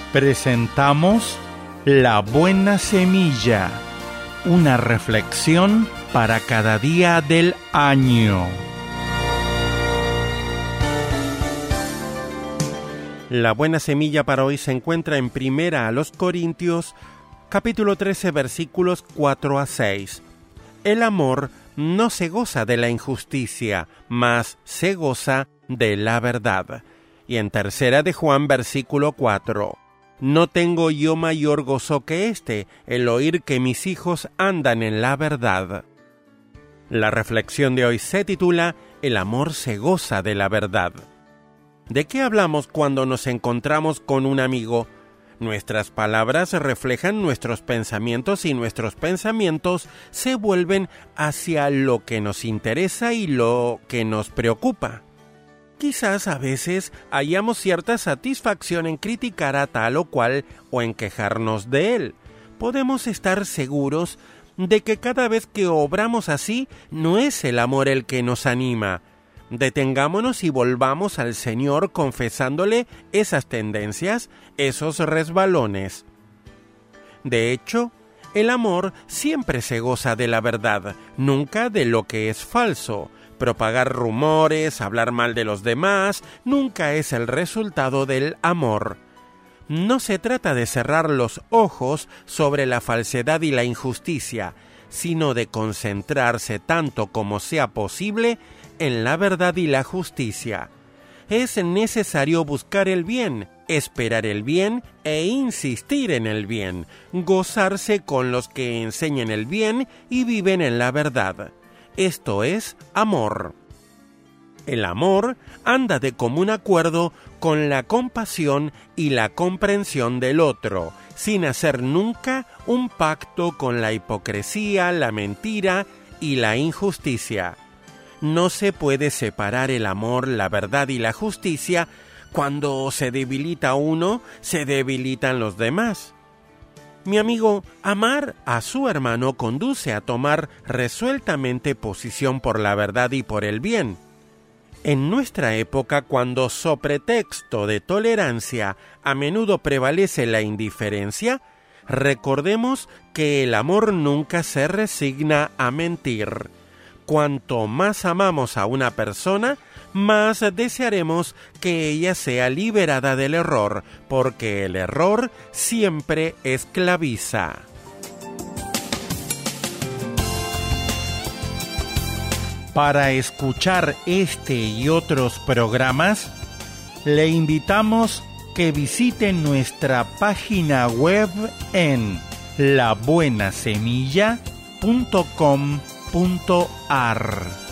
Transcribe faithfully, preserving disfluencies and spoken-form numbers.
Presentamos La Buena Semilla, una reflexión para cada día del año. La buena semilla para hoy se encuentra en Primera a los Corintios, capítulo trece, versículos cuatro a seis. El amor no se goza de la injusticia, mas se goza de la verdad. Y en Tercera de Juan, versículo cuatro. No tengo yo mayor gozo que este, el oír que mis hijos andan en la verdad. La reflexión de hoy se titula El amor se goza de la verdad. ¿De qué hablamos cuando nos encontramos con un amigo? Nuestras palabras reflejan nuestros pensamientos y nuestros pensamientos se vuelven hacia lo que nos interesa y lo que nos preocupa. Quizás a veces hayamos cierta satisfacción en criticar a tal o cual o en quejarnos de él. Podemos estar seguros de que cada vez que obramos así, no es el amor el que nos anima. Detengámonos y volvamos al Señor confesándole esas tendencias, esos resbalones. De hecho, el amor siempre se goza de la verdad, nunca de lo que es falso. Propagar rumores, hablar mal de los demás, nunca es el resultado del amor. No se trata de cerrar los ojos sobre la falsedad y la injusticia, sino de concentrarse tanto como sea posible en la verdad y la justicia. Es necesario buscar el bien, esperar el bien e insistir en el bien, gozarse con los que enseñan el bien y viven en la verdad. Esto es amor. El amor anda de común acuerdo con la compasión y la comprensión del otro, sin hacer nunca un pacto con la hipocresía, la mentira y la injusticia. No se puede separar el amor, la verdad y la justicia. Cuando se debilita uno, se debilitan los demás. Mi amigo, amar a su hermano conduce a tomar resueltamente posición por la verdad y por el bien. En nuestra época, cuando so pretexto de tolerancia a menudo prevalece la indiferencia, recordemos que el amor nunca se resigna a mentir. Cuanto más amamos a una persona, más desearemos que ella sea liberada del error, porque el error siempre esclaviza. Para escuchar este y otros programas, le invitamos que visite nuestra página web en la buena semilla punto com punto ar.